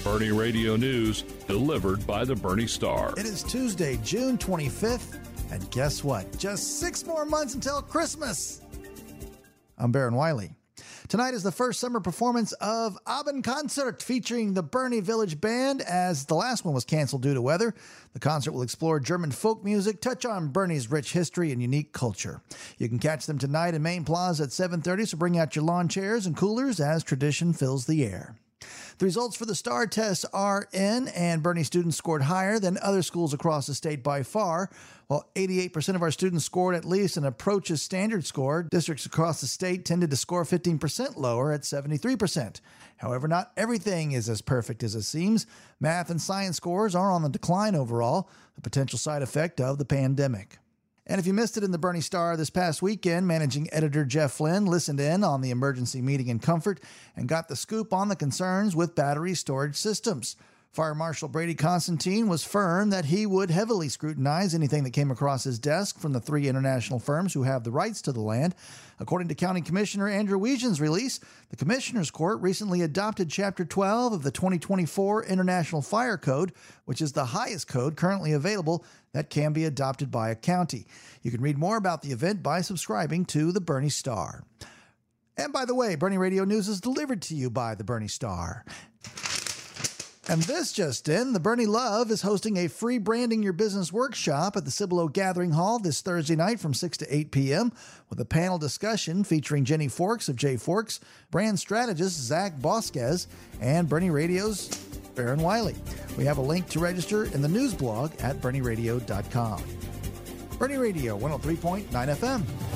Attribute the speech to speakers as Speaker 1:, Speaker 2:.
Speaker 1: Bernie Radio News, delivered by the Bernie Star.
Speaker 2: It is Tuesday, June 25th, and guess what? Just 6 more months until Christmas. I'm Baron Wiley. Tonight is the first summer performance of Abendkonzert featuring the Bernie Village Band, as the last one was canceled due to weather. The concert will explore German folk music, touch on Bernie's rich history and unique culture. You can catch them tonight in Main Plaza at 7:30, so bring out your lawn chairs and coolers as tradition fills the air. The results for the STAR tests are in, and Bernie students scored higher than other schools across the state by far. While 88% of our students scored at least an approaches standard score, districts across the state tended to score 15% lower at 73%. However, not everything is as perfect as it seems. Math and science scores are on the decline overall, a potential side effect of the pandemic. And if you missed it in the Bernie Star this past weekend, managing editor Jeff Flynn listened in on the emergency meeting in Comfort and got the scoop on the concerns with battery storage systems. Fire Marshal Brady Constantine was firm that he would heavily scrutinize anything that came across his desk from the 3 international firms who have the rights to the land. According to County Commissioner Andrew Weejan's release, the Commissioner's Court recently adopted Chapter 12 of the 2024 International Fire Code, which is the highest code currently available that can be adopted by a county. You can read more about the event by subscribing to the Bernie Star. And by the way, Bernie Radio News is delivered to you by the Bernie Star. And this just in, the Bernie Love is hosting a free Branding Your Business workshop at the Cibolo Gathering Hall this Thursday night from 6 to 8 p.m. with a panel discussion featuring Jenny Forks of J Forks, brand strategist Zach Bosquez, and Bernie Radio's Baron Wiley. We have a link to register in the news blog at bernieradio.com. Bernie Radio, 103.9 FM.